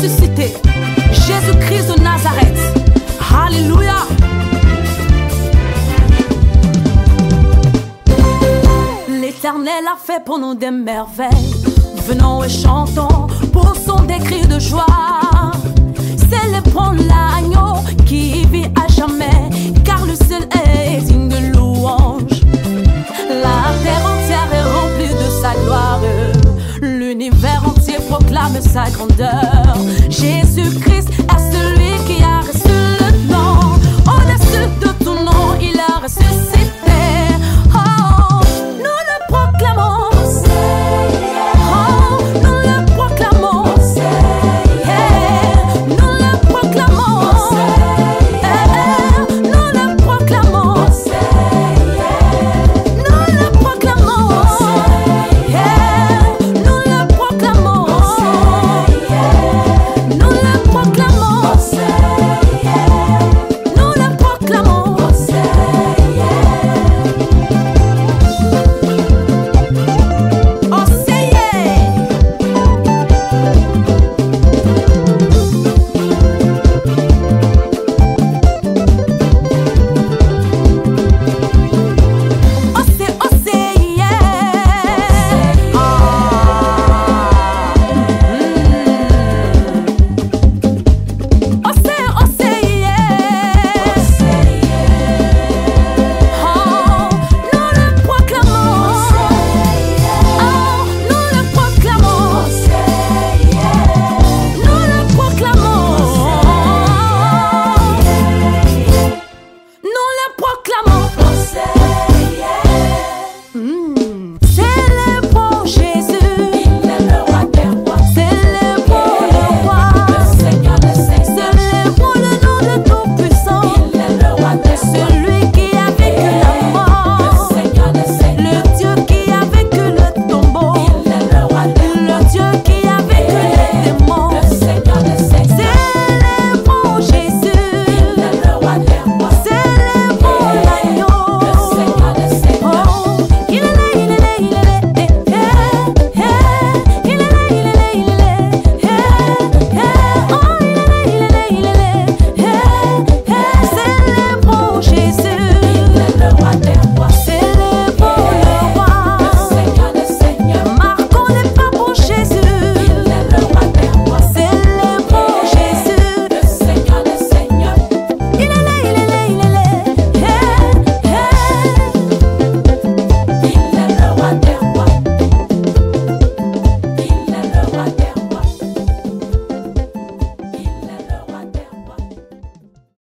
ressuscité, Jésus-Christ de Nazareth. Alléluia. L'Éternel a fait pour nous des merveilles. Venons et chantons pour son des cris de joie. Célébrons l'agneau qui vit à jamais, car le seul est digne de louange. La terre entière est remplie de sa gloire. L'univers entier proclame sa grandeur. Jésus-Christ est celui qui a reçu le nom. Au-dessus de tout nom, il a ressuscité.